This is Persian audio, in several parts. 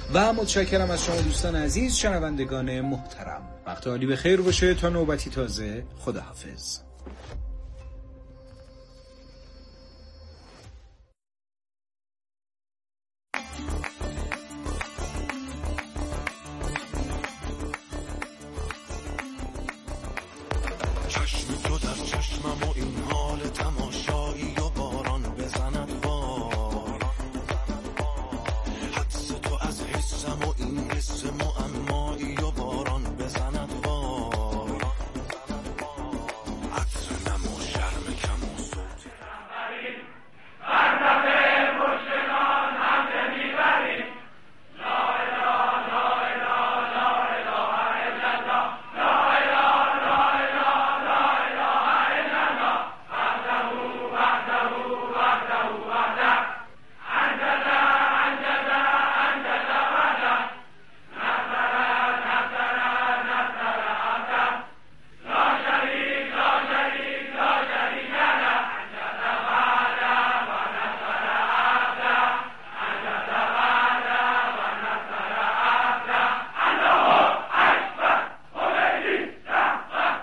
و متشکرم از شما دوستان عزیز، شنوندگان محترم. وقت عالی به خیر باشه تا نوبتی تازه. خداحافظ. چشم تو در چشمم و این حال تماشایی و باران بزند بار، حدس تو از حسم و این حس معمایی و باران بزند بار، عطر نم و شرم کم و صوت بردفه مشکلان همه میبریم. لا اله لا اله لا اله الا الله، لا اله لا اله لا اله الا الله، وحده وحده وحده وحده، انجز انجز انجز وحده، نصر نصر نصر عبده، لا شريك لا شريك لا شريك له، انجز وحده ونصر عبده، انجز وحده ونصر عبده، الله اکبر. خمینی رهبر.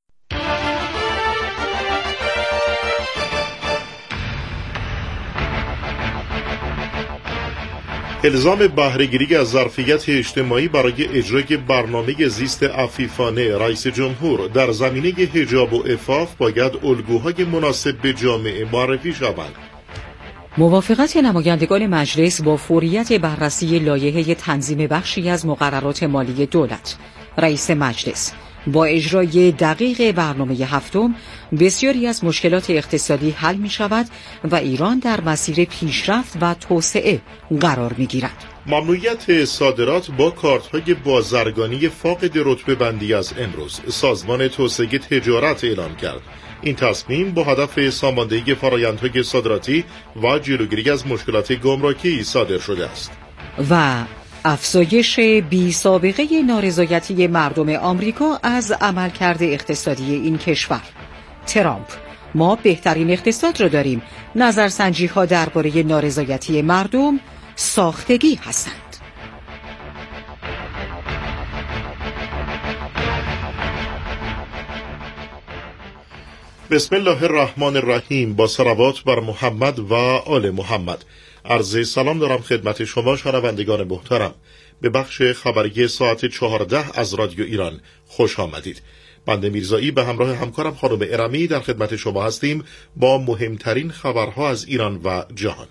الزام بهره‌گیری از ظرفیت اجتماعی برای اجرای برنامه زیست عفیفانه رئیس جمهور در زمینه حجاب و عفاف باید الگوهای مناسب به جامعه معرفی شوند. موافقت نمایندگان مجلس با فوریت بررسی لایحه تنظیم بخشی از مقررات مالی دولت. رئیس مجلس: با اجرای دقیق برنامه هفتم بسیاری از مشکلات اقتصادی حل می شود و ایران در مسیر پیشرفت و توسعه قرار می گیرد. ممنوعیت صادرات با کارت‌های بازرگانی فاقد رتبه بندی از امروز سازمان توسعه تجارت اعلام کرد. این تصمیم با هدف ساماندهی فرآیندهای صادراتی و جلوگیری از مشکلات گمرکی صادر شده است. و افزایش بی سابقه نارضایتی مردم آمریکا از عملکرد اقتصادی این کشور. ترامپ: ما بهترین اقتصاد را داریم. نظرسنجی ها درباره نارضایتی مردم ساختگی هستند. بسم الله الرحمن الرحیم. با صلوات بر محمد و آل محمد. عرض سلام دارم خدمت شما شنوندگان محترم. به بخش خبری ساعت 14 از رادیو ایران خوش آمدید. بنده میرزایی به همراه همکارم خانم ارمی در خدمت شما هستیم با مهمترین خبرها از ایران و جهان.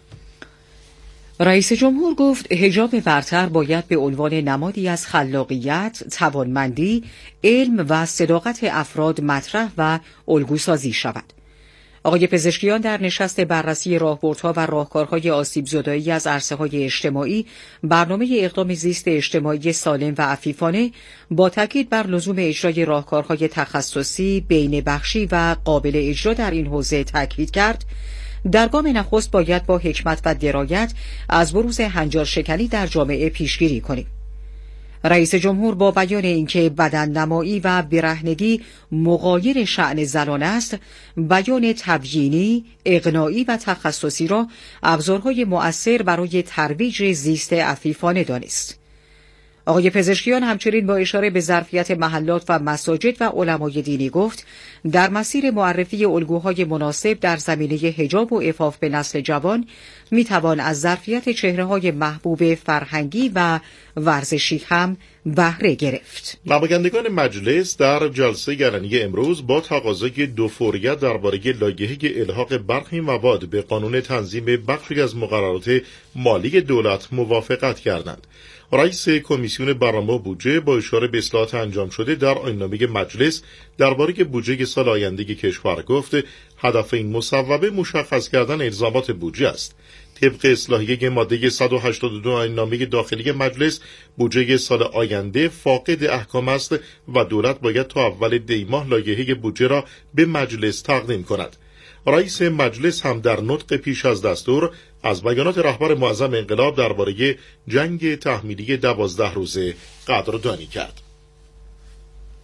رئیس جمهور گفت حجاب برتر باید به عنوان نمادی از خلاقیت، توانمندی، علم و صداقت افراد مطرح و الگوسازی شود. آقای پزشکیان در نشست بررسی راهبردها و راهکارهای آسیب زدایی از عرصه‌های اجتماعی برنامه اقدام زیست اجتماعی سالم و عفیفانه با تاکید بر لزوم اجرای راهکارهای تخصصی، بین‌بخشی و قابل اجرا در این حوزه تاکید کرد. در گام نخست باید با حکمت و درایت از بروز هنجارشکنی در جامعه پیشگیری کنیم. رئیس جمهور با بیان اینکه بدننمایی و برهنگی مغایر شأن زنان است، بیان تبیینی، اقناعی و تخصصی را ابزارهای مؤثر برای ترویج زیست عفیفانه دانست. آقای پزشکیان همچنین با اشاره به ظرفیت محلات و مساجد و علمای دینی گفت در مسیر معرفی الگوهای مناسب در زمینه حجاب و عفاف به نسل جوان میتوان از ظرفیت چهره‌های محبوب فرهنگی و ورزشی هم بهره گرفت. نمایندگان مجلس در جلسه علنی امروز با تقاضای دو فوریت درباره لایحه الحاق برخی مواد به قانون تنظیم بخشی از مقررات مالی دولت موافقت کردند. رئیس کمیسیون برنامه بودجه با اشاره به اصلاحات انجام شده در آیین‌نامه مجلس درباره بودجه سال آینده کشور گفت هدف این مصوبه مشخص کردن الزامات بودجه است. طبق اصلاحیه ماده 182 آیین‌نامه داخلی مجلس، بودجه سال آینده فاقد احکام است و دولت باید تا اول دی‌ماه لایحه بودجه را به مجلس تقدیم کند. رئیس مجلس هم در نطق پیش از دستور از بیانات رهبر معظم انقلاب درباره جنگ تحمیلی 12 روزه قدردانی کرد.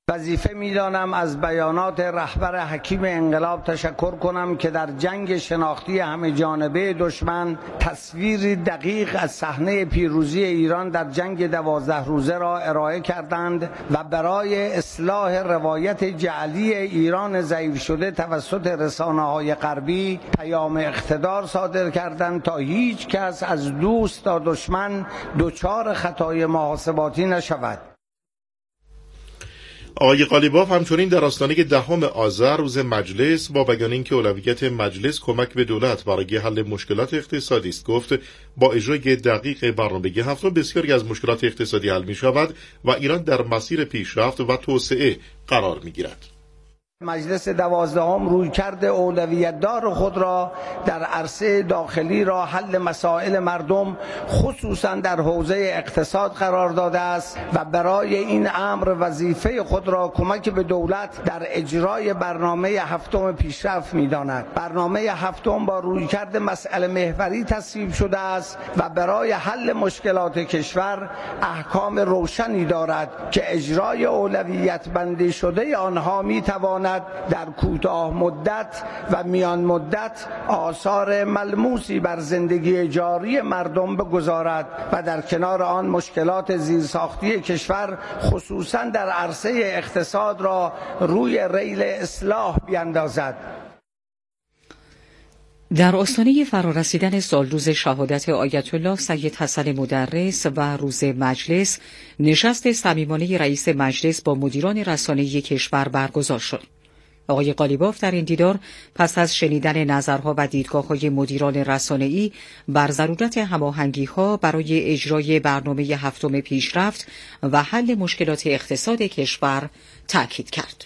وظیفه می‌دانم از بیانات رهبر حکیم انقلاب تشکر کنم که در جنگ شناختی همه جانبه دشمن تصویری دقیق از صحنه پیروزی ایران در جنگ 12 روزه را ارائه کردند و برای اصلاح روایت جعلی ایران ضعیف شده توسط رسانه‌های غربی پیام اقتدار صادر کردند تا هیچ کس از دوست تا دشمن دچار خطای محاسباتی نشود. آقای قالیباف همچنین در آستانه 10 آذر روز مجلس با بیان اینکه اولویت مجلس کمک به دولت برای حل مشکلات اقتصادی است گفت با اجرای دقیق برنامه 7 بسیاری از مشکلات اقتصادی حل می شود و ایران در مسیر پیشرفت و توسعه قرار می گیرد. مجلس 12 رویکرد اولویت‌دار خود را در عرصه داخلی را حل مسائل مردم خصوصا در حوزه اقتصاد قرار داده است و برای این امر وظیفه خود را کمک به دولت در اجرای برنامه 7 پیشرفت می‌داند. برنامه 7 با رویکرد مسئله محوری تصویب شده است و برای حل مشکلات کشور احکام روشنی دارد که اجرای اولویت بندی شده آنها می‌تواند در کوتاه مدت و میان مدت آثار ملموسی بر زندگی جاری مردم بگذارد و در کنار آن مشکلات زیرساختی کشور خصوصا در عرصه اقتصاد را روی ریل اصلاح بیاندازد. در آستانه فرارسیدن سالروز شهادت آیت الله سید حسن مدرس و روز مجلس، نشست صمیمانه رئیس مجلس با مدیران رسانه‌ای کشور برگزار شد. آقای قالیباف در این دیدار پس از شنیدن نظرها و دیدگاه‌های مدیران رسانه‌ای بر ضرورت هماهنگی‌ها برای اجرای برنامه 7 پیشرفت و حل مشکلات اقتصاد کشور تاکید کرد.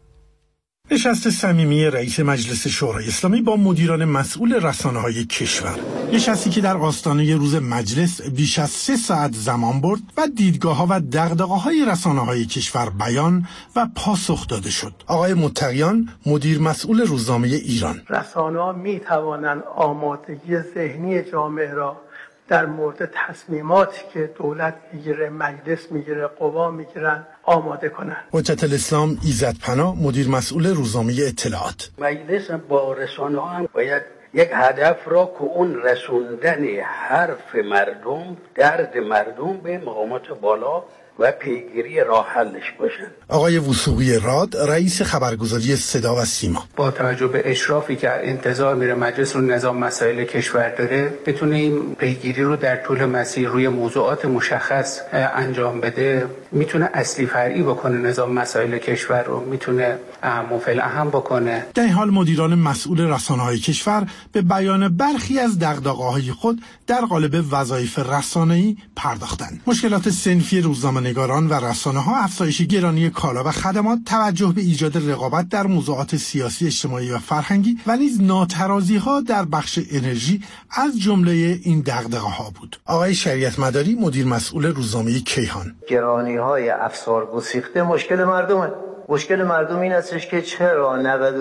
نشست صمیمی رئیس مجلس شورای اسلامی با مدیران مسئول رسانه‌های کشور، نشستی که در آستانه روز مجلس بیش از 3 ساعت زمان برد و دیدگاه‌ها و دغدغه‌های رسانه‌های کشور بیان و پاسخ داده شد. آقای متقیان، مدیر مسئول روزنامه ایران: رسانه‌ها می‌توانند آمادگی ذهنی جامعه را در مورد تصمیماتی که دولت میگیره، مجلس میگیره، قوا میگیرن آماده کنن. حجت الاسلام ایزدپناه، مدیر مسئول روزنامه اطلاعات: مجلس با رسانه‌ها هم باید یک هدف را که اون رسوندن حرف مردم، درد مردم به مقامات بالا و پیگیری راه حلش باشن. آقای وثوقی راد، رئیس خبرگزاری صدا و سیما: با توجه به اشرافی که انتظار میره مجلس رو نظام مسائل کشور داره بتونه این پیگیری رو در طول مسیر روی موضوعات مشخص انجام بده، میتونه اصلی فرعی بکنه نظام مسائل کشور رو، میتونه اهم و فالاهم بکنه. در این حال مدیران مسئول رسانه‌های کشور به بیان برخی از دغدغه‌های خود در قالب وظایف رسانه‌ای پرداختند. مشکلات صنفی روزنامه‌نگاران و رسانه‌ها، افزایش گرانی کالا و خدمات، توجه به ایجاد رقابت در موضوعات سیاسی، اجتماعی و فرهنگی و نیز ناترازی‌ها در بخش انرژی از جمله این دغدغه‌ها بود. آقای شریعت مداری، مدیر مسئول روزنامه کیهان: گرانی‌های افسار گسیخته مشکل مردمه. مشکل مردم این استش که چرا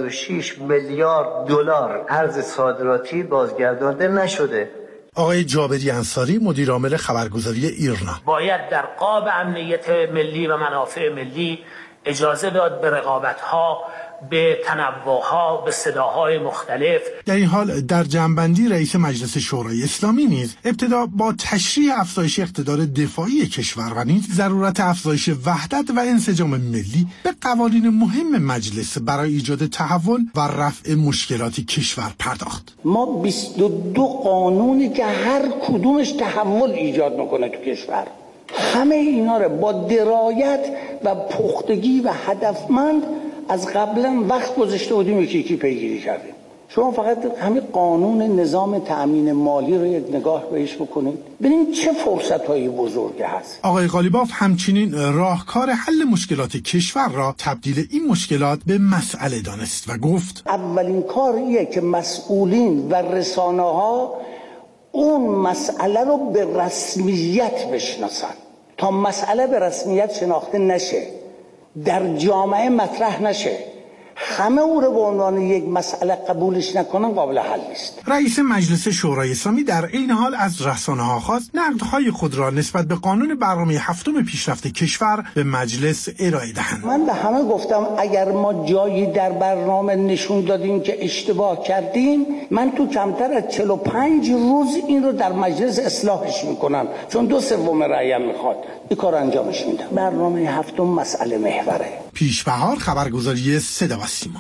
96 میلیارد دلار ارز صادراتی بازگردانده نشده. آقای جابری انصاری، مدیر عامل خبرگزاری ایرنا: باید در قاب امنیت ملی و منافع ملی اجازه داد به رقابت‌ها، به تنوع‌ها، به صداهای مختلف. در این حال در جنبندی رئیس مجلس شورای اسلامی نیز ابتدا با تشریح افزایش اقتدار دفاعی کشور و نیز ضرورت افزایش وحدت و انسجام ملی به قوانین مهم مجلس برای ایجاد تحول و رفع مشکلات کشور پرداخت. ما 22 قانونی که هر کدومش تحول ایجاد میکنه تو کشور، همه اینا رو با درایت و پختگی و هدفمند از قبلا وقت گذاشته بودیم یکی پیگیری کردیم. شما فقط همین قانون نظام تأمین مالی رو یک نگاه بهش بکنید، ببینید چه فرصت‌های بزرگی هست. آقای قالیباف همچنین راهکار حل مشکلات کشور را تبدیل این مشکلات به مسئله دانست و گفت اولین کاریه که مسئولین و رسانه‌ها اون مسئله رو به رسمیت بشناسن. تا مسئله به رسمیت شناخته نشه، در جامعه مطرح نشه، همه او رو به عنوان یک مسئله قبولش نکنن قابل حل نیست. رئیس مجلس شورای اسلامی در این حال از رسانه‌ها خواست نقدهای خود را نسبت به قانون برنامه هفتم پیشرفت کشور به مجلس ارائه دهند. من به همه گفتم اگر ما جایی در برنامه نشون دادیم که اشتباه کردیم، من تو کمتر از 45 روز این رو در مجلس اصلاحش میکنم، چون 2/3 رأیم میخواد. این کار انجامش میدم. برنامه هفتم مسئله محوره. پیش بهار، خبرگزاری صدا و سیما.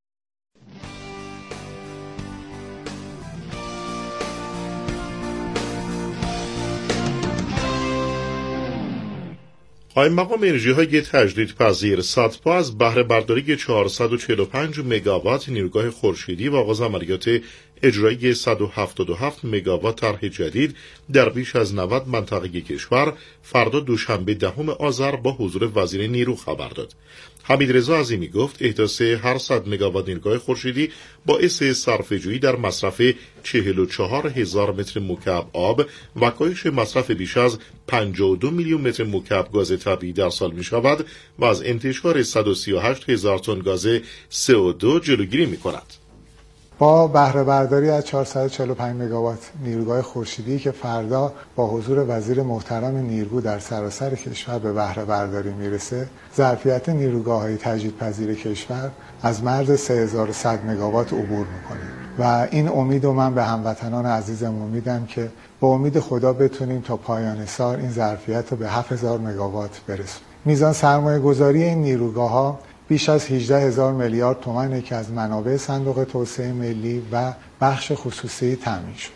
قائم مقام انرژی‌های تجدیدپذیر سدپا از بهره برداری 445 مگاوات نیروگاه خورشیدی و آغاز عملیات اجرایی 177 مگاوات طرح جدید در بیش از 90 منطقه کشور فردا دوشنبه 10 آذر با حضور وزیر نیرو خبر داد. حمیدرضا عظیمی گفت احداث هر 100 مگاوات نیروگاه خورشیدی باعث صرفه‌جویی در مصرف 44,000 متر مکعب آب و کاهش مصرف بیش از 52 میلیون متر مکعب گاز طبیعی در سال می شود و از انتشار 138,000 تن گاز CO2 جلوگیری می کند. با بهره برداری از 445 مگاوات نیروگاه خورشیدی که فردا با حضور وزیر محترم نیرو در سراسر کشور به بهره برداری میرسه، ظرفیت نیروگاه‌های تجدیدپذیر کشور از مرز 3100 مگاوات عبور میکنه و این امیدو من به هموطنان عزیزمون میدم که با امید خدا بتونیم تا پایان سال این ظرفیت رو به 7000 مگاوات برسونیم. میزان سرمایه گذاری این نیروگاه‌ها بیش از 18,000 میلیارد تومان که از منابع صندوق توسعه ملی و بخش خصوصی تامین شد.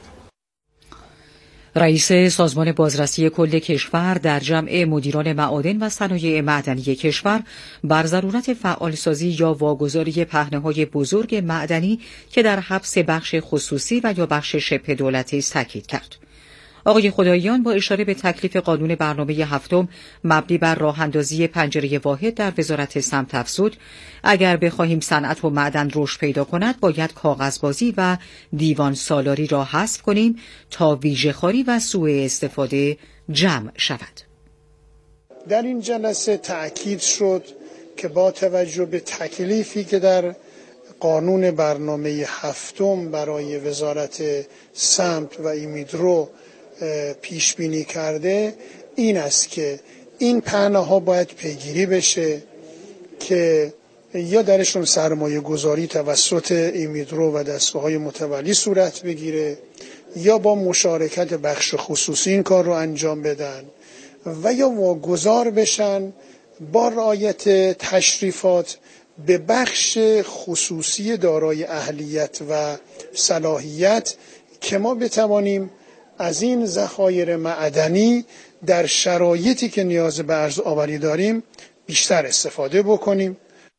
رئیس سازمان بازرسی کل کشور در جمع مدیران معادن و صنایع معدنی کشور بر ضرورت فعالسازی یا واگذاری پهنه‌های بزرگ معدنی که در حبس بخش خصوصی و یا بخش شبه دولتی است تاکید کرد. آقای خداییان با اشاره به تکلیف قانون برنامه هفتم مبنی بر راه‌اندازی پنجره واحد در وزارت سمت افزود اگر بخواهیم صنعت و معدن رشد پیدا کند باید کاغذبازی و دیوان سالاری را حذف کنیم تا ویژه‌خواری و سوء استفاده جمع شود. در این جلسه تأکید شد که با توجه به تکلیفی که در قانون برنامه هفتم برای وزارت سمت و ایمیدرو پیش بینی کرده این است که این پهنه‌ها باید پیگیری بشه که یا درشون سرمایه گذاری توسط ایمیدرو و دستگاه‌های متولی صورت بگیره یا با مشارکت بخش خصوصی این کار رو انجام بدن و یا واگذار بشن با رعایت تشریفات به بخش خصوصی دارای اهلیت و صلاحیت که ما بتوانیم از این ذخایر معدنی در شرایطی که نیاز به ارز آوری داریم بیشتر استفاده بکنیم.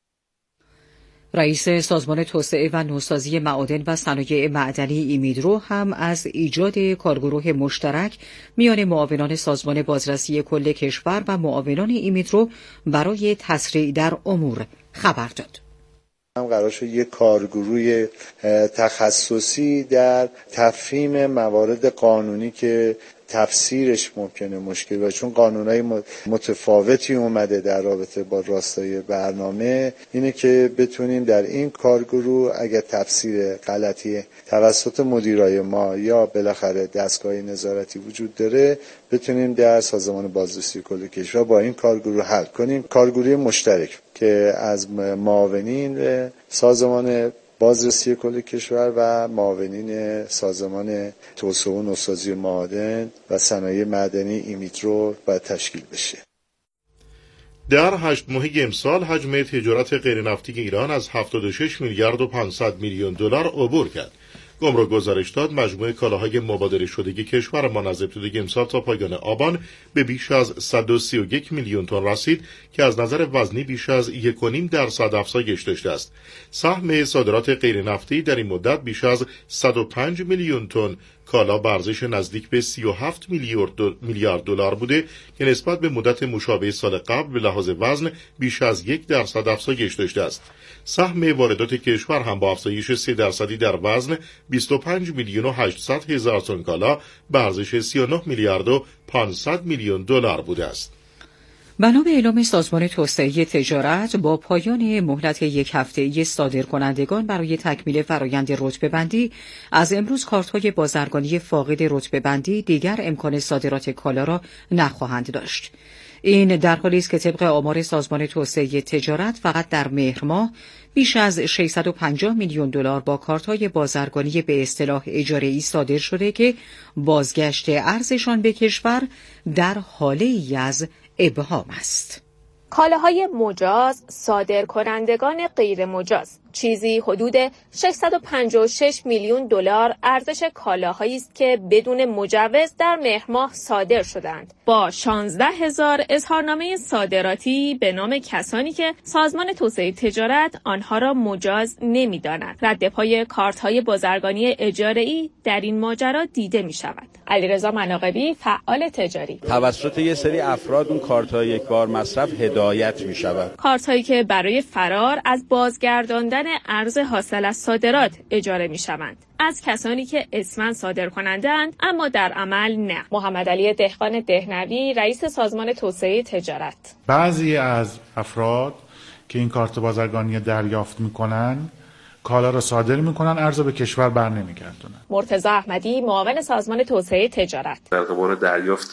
رئیس سازمان توسعه و نوسازی معادن و صنایع معدنی ایمیدرو هم از ایجاد کارگروه مشترک میان معاونان سازمان بازرسی کل کشور و معاونان ایمیدرو برای تسریع در امور خبر داد. هم قرار شد یک کارگروه تخصصی در تفهیم موارد قانونی که تفسیرش ممکنه مشکل باشه، چون قانونهای متفاوتی اومده در رابطه با راستای برنامه، اینه که بتونیم در این کارگروه اگر تفسیر غلطی توسط مدیرای ما یا بالاخره دستگاه نظارتی وجود داره بتونیم در سازمان بازرسی کل کشور با این کارگروه حل کنیم. کارگروه مشترک که از معاونین سازمان بازرسی کل کشور و معاونین سازمان توسعه و نوسازی معادن و صنایع معدنی ایمیدرو باید تشکیل بشه. در 8 ماه امسال حجم تجارت غیرنفتی ایران از 76 میلیارد و 500 میلیون دلار عبور کرد. گمرک گزارش داد مجموع کالاهای مبادله شده کشورمان از ابتدای امسال تا پایان آبان به بیش از 131 میلیون تن رسید که از نظر وزنی بیش از 1.5% افزایش داشته است. سهم صادرات غیرنفتی در این مدت بیش از 105 میلیون تن کالا به ارزش نزدیک به 37 میلیارد دلار بوده که نسبت به مدت مشابه سال قبل به لحاظ وزن بیش از 1% افزایش داشته است. سهم واردات کشور هم با افزایش 3% در وزن 25 میلیون و 800 هزار تن کالا به ارزش 39 میلیارد و 500 میلیون دلار بوده است. بنا به اعلام سازمان توسعه تجارت، با پایان مهلت یک هفته‌ای صادرکنندگان برای تکمیل فرایند رتبه‌بندی، از امروز کارت‌های بازرگانی فاقد رتبه‌بندی دیگر امکان صادرات کالا را نخواهند داشت. این در حالی است که طبق آمار سازمان توسعه تجارت فقط در مهر ماه بیش از 650 میلیون دلار با کارت‌های بازرگانی به اصطلاح اجاره‌ای صادر شده که بازگشت ارزشان به کشور در حاله‌ای از ابهام است. کالاهای مجاز، صادرکنندگان غیر مجاز، چیزی حدود 656 میلیون دلار ارزش کالاهایی است که بدون مجوز در مهر ماه صادر شدند، با 16,000 اظهارنامه صادراتی به نام کسانی که سازمان توسعه تجارت آنها را مجاز نمی‌داند. رد پای کارت‌های بازرگانی اجاره‌ای در این ماجرا دیده می‌شود. علیرضا مناقبی، فعال تجاری: توسط یک سری افراد اون کارت‌های یک بار مصرف هدایت می‌شود. کارت‌هایی که برای فرار از بازگرداندن ارز حاصل از صادرات اجاره می‌شوند، از کسانی که اسماً صادر کننده‌اند اما در عمل نه. محمد علی دهقان دهنوی، رئیس سازمان توسعه تجارت: بعضی از افراد که این کارت بازرگانی دریافت می‌کنن، کالا را صادر می‌کنن، ارز به کشور برنمیگردونن. مرتضی احمدی، معاون سازمان توسعه تجارت: در قبال دریافت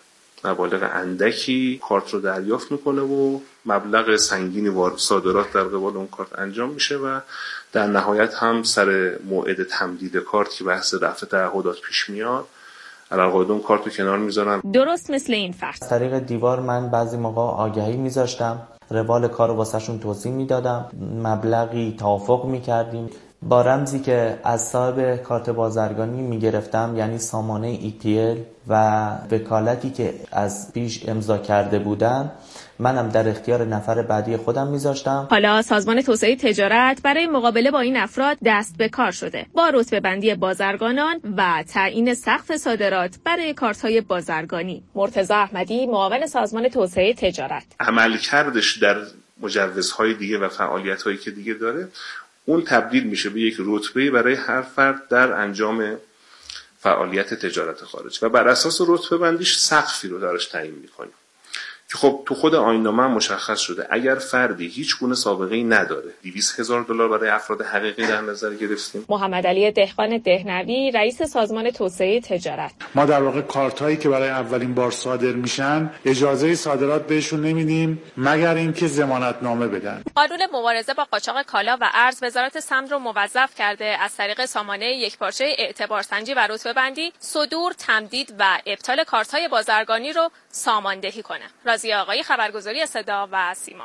مبالغ اندکی کارت رو دریافت میکنه و مبلغ سنگینی صادرات در قبال اون کارت انجام میشه و در نهایت هم سر موعد تمدید کارت که بحث رفع تعهدات پیش میاد، علاوه اون کارت رو کنار میذارن. درست مثل این فرض. از طریق دیوار من بعضی موقع آگهی میذاشتم، روال کار رو واسهشون توضیح میدادم، مبلغی توافق میکردیم با رمزی که از صاحب کارت بازرگانی میگرفتم، یعنی سامانه ETL و وکالتی که از پیش امضا کرده بودم، منم در اختیار نفر بعدی خودم میذاشتم. حالا سازمان توسعه تجارت برای مقابله با این افراد دست به کار شده با رتبه‌بندی بازرگانان و تعیین سقف صادرات برای کارت‌های بازرگانی. مرتضی احمدی، معاون سازمان توسعه تجارت: عملکردش در مجوزهای دیگه و فعالیت‌هایی که دیگه داره، اون تبدیل میشه به یک رتبه برای هر فرد در انجام فعالیت تجارت خارج و بر اساس رتبه بندیش سقفی رو دارش تعیین میکنیم که خب تو خود آیین‌نامه مشخص شده اگر فردی هیچ گونه سابقه‌ای نداره 200,000 دلار برای افراد حقیقی در نظر گرفتیم. محمد علی دهقان دهنوی، رئیس سازمان توسعه تجارت: ما در واقع کارت‌هایی که برای اولین بار صادر میشن اجازه صادرات بهشون نمیدیم مگر اینکه ضمانتنامه بدن. قانون مبارزه با قاچاق کالا و ارز وزارت سمت رو موظف کرده از طریق سامانه یکپارچه اعتبارسنجی و رتبه‌بندی صدور، تمدید و ابطال کارت‌های بازرگانی رو ساماندهی کنه. رازی آقایی، خبرگزاری صدا و سیما.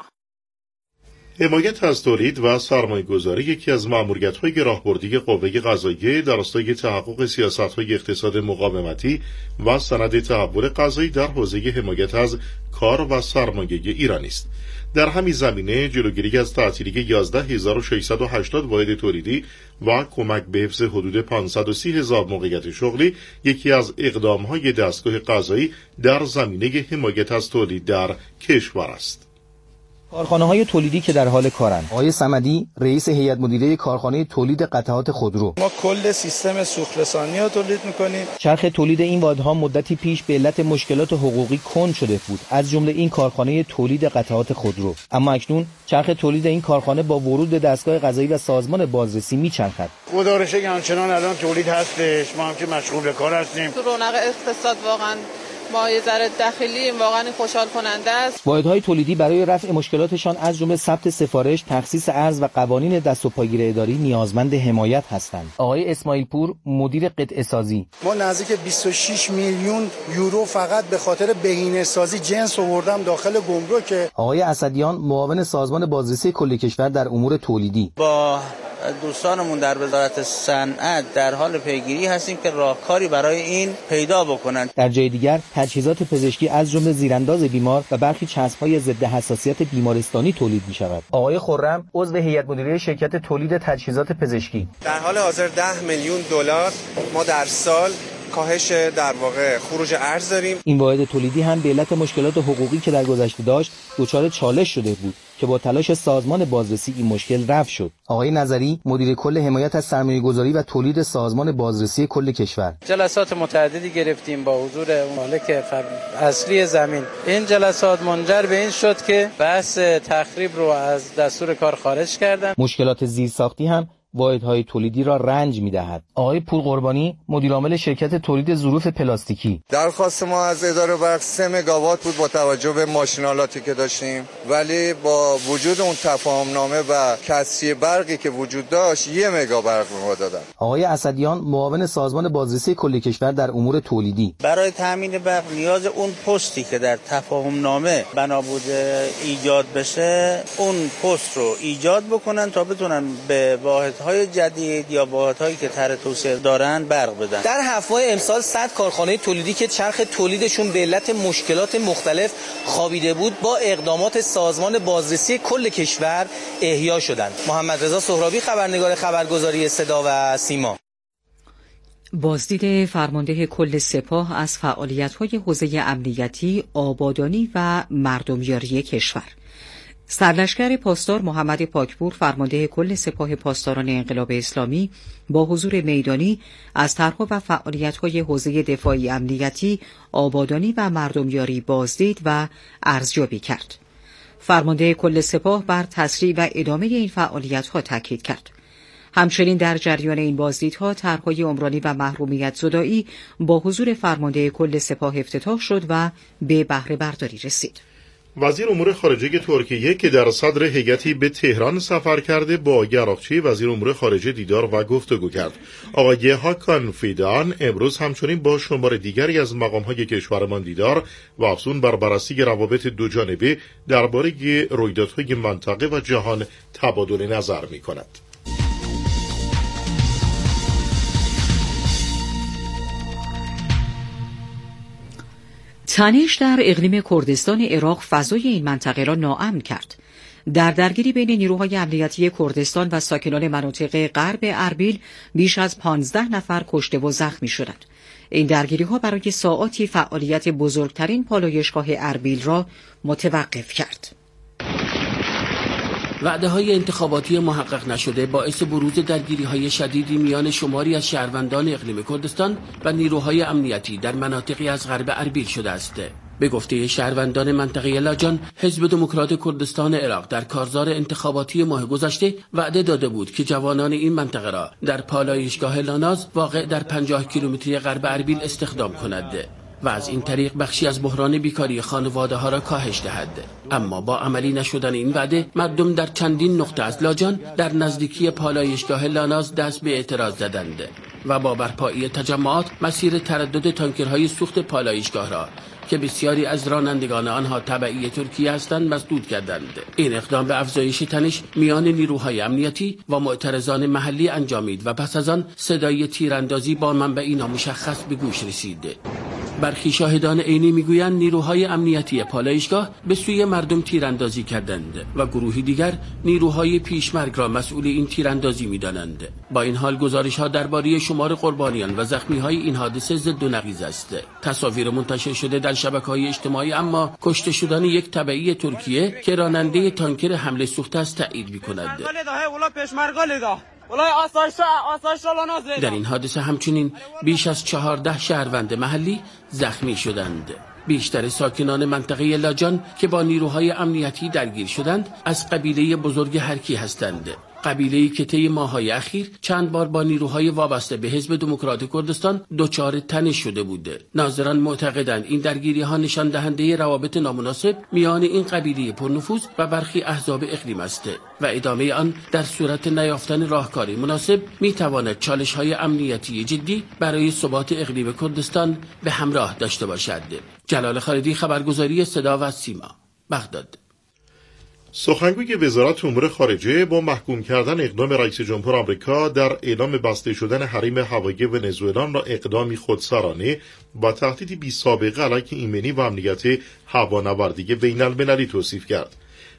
حمایت از تولید و سرمایه‌گذاری یکی از مأموریت‌های راهبردی قوه قضاییه در راستای تحقق سیاست‌های اقتصاد مقاومتی و سند تحول قضایی در حوزه حمایت از کار و سرمایه ایرانی است. در همین زمینه جلوگیری از تعطیلی 11680 واحد تولیدی و کمک به حفظ حدود 530,000 موقعیت شغلی یکی از اقدام‌های دستگاه قضایی در زمینه حمایت از تولید در کشور است. کارخانه‌های تولیدی که در حال کارند. آقای صمدی، رئیس هیئت مدیره کارخانه تولید قطعات خودرو: ما کل سیستم سوخت‌رسانی رو تولید می‌کنیم. چرخ تولید این واحدها مدتی پیش به علت مشکلات حقوقی کند شده بود، از جمله این کارخانه تولید قطعات خودرو. اما اکنون چرخ تولید این کارخانه با ورود به دستگاه قضایی و سازمان بازرسی میچرخد. خدا رو شکر همچنان الان تولید هستش، ما هم که مشغول به کار هستیم. تو رونق اقتصاد واقعا ما یه ذره داخلی واقعا خوشحال کننده است. واحدهای تولیدی برای رفع مشکلاتشان از جمله ثبت سفارش، تخصیص ارز و قوانین دست و پاگیر اداری نیازمند حمایت هستند. آقای اسماعیل پور، مدیر قطعه سازی: ما نزدیک 26 میلیون یورو فقط به خاطر بهینه سازی جنس آوردم داخل گمرک. آقای اسدیان، معاون سازمان بازرسی کل کشور در امور تولیدی: با دوستانمون در وزارت صنعت در حال پیگیری هستیم که راهکاری برای این پیدا بکنند. در جای دیگر تجهیزات پزشکی از جمله زیرانداز بیمار و برخی چسب‌های ضد حساسیت بیمارستانی تولید می‌شود. آقای خرم، عضو هیئت مدیره شرکت تولید تجهیزات پزشکی: در حال حاضر 10 میلیون دلار ما در سال کاهش در واقع خروج ارز داریم. این واحد تولیدی هم به علت مشکلات حقوقی که در گذشته داشت دچار چالش شده بود که با تلاش سازمان بازرسی این مشکل رفع شد. آقای نظری مدیر کل حمایت از سرمایه‌گذاری و تولید سازمان بازرسی کل کشور. جلسات متعددی گرفتیم با حضور مالک اصلی زمین. این جلسات منجر به این شد که بحث تخریب رو از دستور کار خارج کردن. مشکلات زیرساختی هم واحدهای تولیدی را رنج می‌دهد. آقای پور قربانی مدیر عامل شرکت تولید ظروف پلاستیکی. درخواست ما از اداره برق 3 مگاوات بود با توجه به ماشینالاتی که داشتیم، ولی با وجود اون تفاهم‌نامه و کسری برقی که وجود داشت 1 مگا برق به ما دادن. آقای اسدیان معاون سازمان بازرسی کل کشور در امور تولیدی. برای تامین برق نیاز اون پستی که در تفاهم‌نامه بنا بوده ایجاد بشه، اون پست رو ایجاد بکنن تا بتونن به واحدهای جدید یا واحدهایی که طرح توسعه دارن برق بدن. در 7 ماه امسال 100 کارخانه تولیدی که چرخ تولیدشون به علت مشکلات مختلف خوابیده بود با اقدامات سازمان بازرسی کل کشور احیا شدند. محمد رضا سهرابی خبرنگار خبرگزاری صدا و سیما. بازدید فرمانده کل سپاه از فعالیت‌های حوزه امنیتی، آبادانی و مردمیاری کشور. سرلشکر پاسدار محمد پاکپور فرمانده کل سپاه پاسداران انقلاب اسلامی با حضور میدانی از طرح‌ها و فعالیت‌های حوزه دفاعی امنیتی، آبادانی و مردمیاری بازدید و ارزیابی کرد. فرمانده کل سپاه بر تسریع و ادامه این فعالیت‌ها تاکید کرد. همچنین در جریان این بازدیدها طرح‌های عمرانی و محرومیت زدایی با حضور فرمانده کل سپاه افتتاح شد و به بهره برداری رسید. وزیر امور خارجه ترکیه که در صدر هیئتی به تهران سفر کرده با گراقچی وزیر امور خارجه دیدار و گفتگو کرد. آقای هاکان فیدان امروز همچنین با شمار دیگری از مقام‌های کشورمان دیدار و افزون بر بررسی روابط دوجانبه درباره رویدادهای منطقه و جهان تبادل نظر می‌کند. تنش در اقلیم کردستان عراق فضای این منطقه را ناامن کرد. در درگیری بین نیروهای امنیتی کردستان و ساکنان مناطق غرب اربیل بیش از 15 نفر کشته و زخمی شدند. این درگیری‌ها برای ساعاتی فعالیت بزرگترین پالایشگاه اربیل را متوقف کرد. وعده‌های انتخاباتی محقق نشده باعث بروز درگیری‌های شدیدی میان شماری از شهروندان اقلیم کردستان و نیروهای امنیتی در مناطقی از غرب اربیل شده است. به گفته شهروندان منطقه لاجان، حزب دموکرات کردستان عراق در کارزار انتخاباتی ماه گذشته وعده داده بود که جوانان این منطقه را در پالایشگاه لاناز واقع در 50 کیلومتری غرب اربیل استخدام کند و از این طریق بخشی از بحران بیکاری خانواده ها را کاهش دهد. اما با عملی نشدن این وعده، مردم در چندین نقطه از لاجان در نزدیکی پالایشگاه لاناز دست به اعتراض زدند و با برپایی تجمعات مسیر تردد تانکرهای سوخت پالایشگاه را که بسیاری از رانندگان آنها تبعی ترکیه هستند مسدود کردند. این اقدام به افزایش تنش میان نیروهای امنیتی و معترضان محلی انجامید و پس از آن صدای تیراندازی با منبعی نامشخص به گوش رسید. برخی شاهدان عینی میگویند نیروهای امنیتی پالایشگاه به سوی مردم تیراندازی کردند و گروهی دیگر نیروهای پیشمرگ را مسئول این تیراندازی میدانند. با این حال گزارش‌ها درباره شمار قربانیان و زخمی‌های این حادثه ضد و نقیض است. تصاویر منتشر شده در شبکه‌های اجتماعی اما کشته شدن یک تبعی ترکیه که راننده تانکر حمله سوخته است تایید می‌کند. در این حادثه همچنین بیش از 14 شهروند محلی زخمی شدند. بیشتر ساکنان منطقه لاجان که با نیروهای امنیتی درگیر شدند از قبیله بزرگ هرکی هستند. قبیله‌ای که طی ماه‌های اخیر چند بار با نیروهای وابسته به حزب دموکرات کردستان دچار تنش شده بود. ناظران معتقدند این درگیری‌ها نشان دهنده روابط نامناسب میان این قبیله پرنفوذ و برخی احزاب اقلیم است و ادامه آن در صورت نیافتن راهکاری مناسب می‌تواند چالش‌های امنیتی جدی برای ثبات اقلیم کردستان به همراه داشته باشد. جلال خالدی خبرگزاری صدا و سیما، بغداد. سخنگوی وزارت امور خارجه با محکوم کردن اقدام رئیس جمهور آمریکا در اعلام بسته شدن حریم هوایی ونزوئلا را اقدامی خودسرانه و تهدیدی بی سابقه علیه ایمنی و امنیت هوانوردی بین المللی توصیف کرد.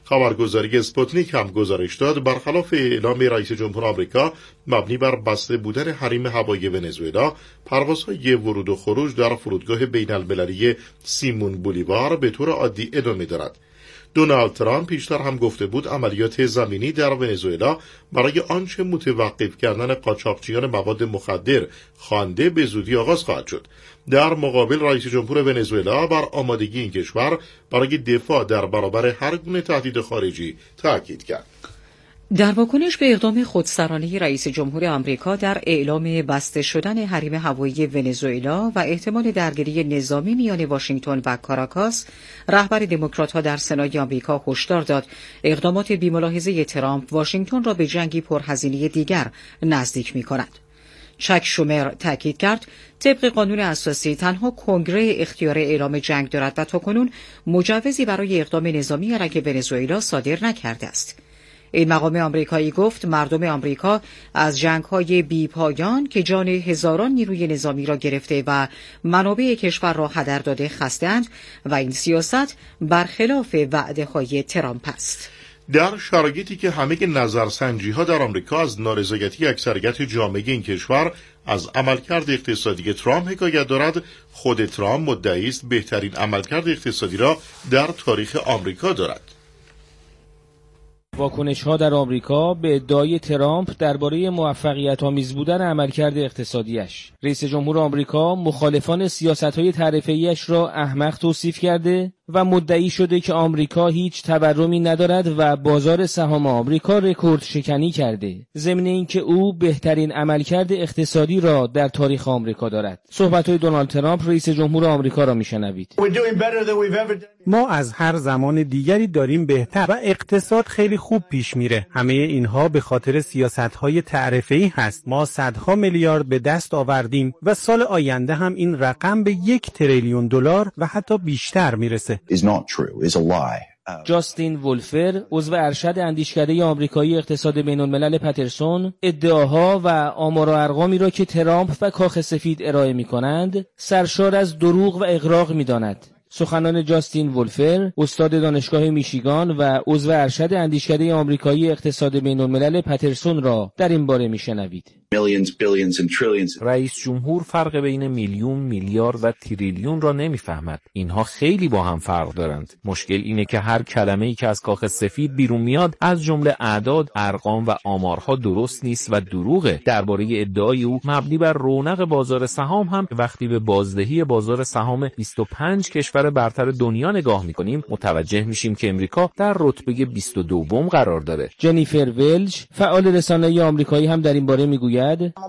خبرگزاری اسپوتنیک هم گزارش داد برخلاف اعلام رئیس جمهور آمریکا مبنی بر بسته بودن حریم هوایی ونزوئلا، پروازهای ورود و خروج در فرودگاه بین المللی سیمون بولیوار به طور عادی ادامه دارد. دونالد ترامپ پیشتر هم گفته بود عملیات زمینی در ونزوئلا برای آنچه متوقف کردن قاچاقچیان مواد مخدر خوانده به زودی آغاز خواهد شد. در مقابل رئیس جمهور ونزوئلا بر آمادگی این کشور برای دفاع در برابر هر گونه تهدید خارجی تاکید کرد. در واکنش به اقدام خودسرانه رئیس جمهور آمریکا در اعلام بسته شدن حریم هوایی ونزوئلا و احتمال درگیری نظامی میان واشنگتن و کاراکاس، رهبر دموکرات‌ها در سنای آمریکا هشدار داد اقدامات بی‌ملاحظه ترامپ واشنگتن را به جنگی پرهزینه دیگر نزدیک می‌کند. چک شومر تاکید کرد طبق قانون اساسی تنها کنگره اختیار اعلام جنگ دارد و تاکنون مجوزی برای اقدام نظامی علیه ونزوئلا صادر نکرده است. این مقام آمریکایی گفت مردم آمریکا از جنگ‌های بی‌پایان که جان هزاران نیروی نظامی را گرفته و منابع کشور را هدر داده خسته‌اند و این سیاست برخلاف وعده‌های ترامپ است. در شرایطی که همه نظرسنجی‌ها در آمریکا از نارضایتی اکثریت جامعه این کشور از عملکرد اقتصادی ترامپ حکایت دارد، خود ترامپ مدعی است بهترین عملکرد اقتصادی را در تاریخ آمریکا دارد. واکنش‌ها در آمریکا به ادعای ترامپ درباره موفقیت‌آمیز بودن عملکرد اقتصادیش. رئیس جمهور آمریکا مخالفان سیاست‌های تعرفه‌ایش را احمق توصیف کرده و مدعی شده که آمریکا هیچ تورمی ندارد و بازار سهام آمریکا رکورد شکنی کرده. ضمن اینکه او بهترین عملکرد اقتصادی را در تاریخ آمریکا دارد. صحبت‌های دونالد ترامپ رئیس جمهور آمریکا را میشنوید. ما از هر زمان دیگری داریم بهتر و اقتصاد خیلی خوب پیش میره. همه اینها به خاطر سیاست‌های تعرفه‌ای هست. ما صدها میلیارد به دست آوردیم و سال آینده هم این رقم به 1 تریلیون دلار و حتی بیشتر میرسه. جاستین وولفر، عضو ارشد اندیشکده آمریکایی اقتصاد بین‌الملل پترسون، ادعاها و آمار و ارقامی را که ترامپ و کاخ سفید ارائه می‌کنند، سرشار از دروغ و اغراق می‌داند. سخنان جاستین وولفر، استاد دانشگاه میشیگان و عضو ارشد اندیشکده آمریکایی اقتصاد بین‌الملل پترسون را در این باره میشنوید. رئیس جمهور فرق بین میلیون، میلیارد و تریلیون را نمیفهمد. اینها خیلی با هم فرق دارند. مشکل اینه که هر کلمه‌ای که از کاخ سفید بیرون میاد از جمله اعداد، ارقام و آمارها درست نیست و دروغه. درباره ادعای او مبنی بر رونق بازار سهام هم وقتی به بازدهی بازار سهام 25 کشور برتر دنیا نگاه میکنیم متوجه میشیم که امریکا در رتبه 22 قرار داره. جنیفر ولج، فعال رسانه‌ای آمریکایی هم در این باره میگوید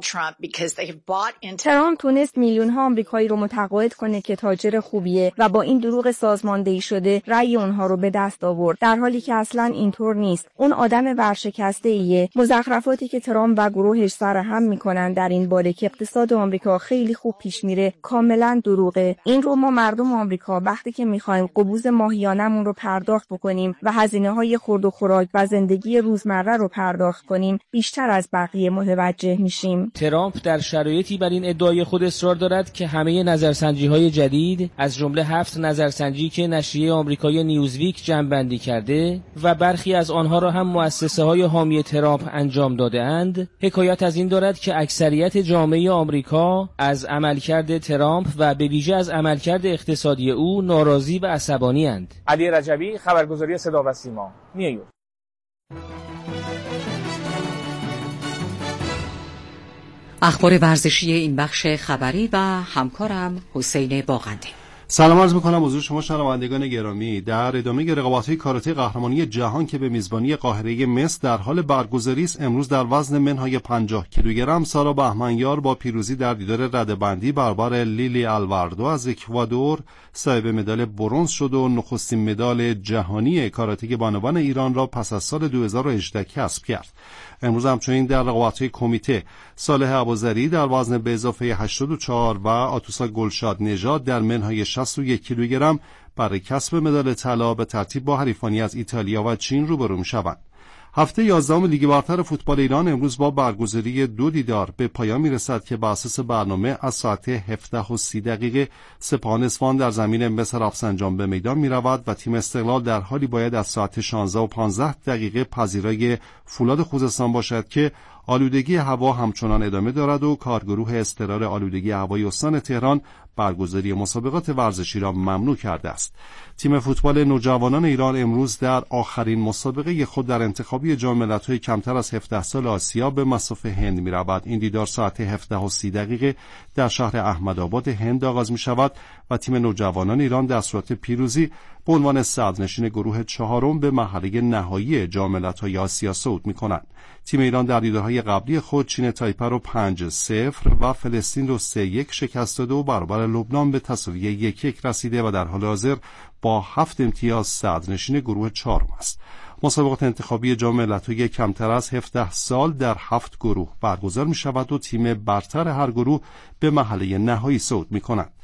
ترامپ تونست میلیون ها آمریکایی رو متقاعد کنه که تاجر خوبیه و با این دروغ سازماندهی شده رأی اونها رو به دست آورد، در حالی که اصلاً اینطور نیست. اون آدم ورشکسته ایه. مزخرفاتی که ترامپ و گروهش سرهم میکنن در این باره که اقتصاد آمریکا خیلی خوب پیش میره کاملاً دروغه. این رو ما مردم آمریکا وقتی که میخوایم قبوز ماهیانمون رو پرداخت بکنیم و هزینه‌های خورد و خوراک و زندگی روزمره رو پرداخت کنیم بیشتر از بقیه متوجه میشیم. ترامپ در شرایطی بر این ادعای خود اصرار دارد که همه نظرسنجی‌های جدید از جمله 7 نظرسنجی که نشریه آمریکایی نیوزویک جمع‌بندی کرده و برخی از آنها را هم مؤسسه‌های حامی ترامپ انجام داده‌اند، حکایت از این دارد که اکثریت جامعه آمریکا از عملکرد ترامپ و به ویژه از عملکرد اقتصادی او ناراضی و عصبانی‌اند. علی رجبی، خبرگزاری صدا و سیما، نیویورک. اخبار ورزشی این بخش خبری و همکارم حسین باغنده. سلام عرض می‌کنم حضور شما شنوندگان گرامی. در ادامه رقابت‌های کاراته قهرمانی جهان که به میزبانی قاهره مصر در حال برگزاری است، امروز در وزن منهای 50 کیلوگرم سارا بهمنیار با پیروزی در دیدار رده‌بندی برابر لیلی آلواردو از اکوادور صاحب مدال برنز شد و نخستین مدال جهانی کاراته بانوان ایران را پس از سال 2018 کسب کرد. امروز همچنین در رقابت‌های کمیته صالح ابوذری در وزن به اضافه 84 و آتوسا گلشاد نژاد در منهای 61 کیلوگرم برای کسب مدال طلا به ترتیب با حریفانی از ایتالیا و چین روبرو می‌شوند. هفته 11 لیگ برتر فوتبال ایران امروز با برگزاری 2 دیدار به پایان میرسد که بر اساس برنامه از ساعت 17:30 سپاهان اصفهان در زمین مس رفسنجان به میدان میرود و تیم استقلال در حالی باید از ساعت 16:15 پذیرای فولاد خوزستان باشد که آلودگی هوا همچنان ادامه دارد و کارگروه اضطرار آلودگی هوای استان تهران برگزاری مسابقات ورزشی را ممنوع کرده است. تیم فوتبال نوجوانان ایران امروز در آخرین مسابقه خود در انتخابی جام ملت‌های کمتر از 17 سال آسیا به مصاف هند می‌رود. این دیدار ساعت 17:30 در شهر احمدآباد هند آغاز می‌شود و تیم نوجوانان ایران در صورت پیروزی به عنوان صدرنشین گروه چهارم به مرحله نهایی جام ملت‌های آسیا صعود می‌کنند. تیم ایران در دیدارهای قبلی خود چین تایپه را 5-0 و فلسطین را 3-1 شکست داده و برابر لبنان به تساوی 1-1 رسیده و در حال حاضر با 7 امتیاز صدرنشین گروه چهارم است. مسابقات انتخابی جام ملت‌های کمتر از 17 سال در 7 گروه برگزار می‌شود و تیم برتر هر گروه به مرحله نهایی صعود می‌کند.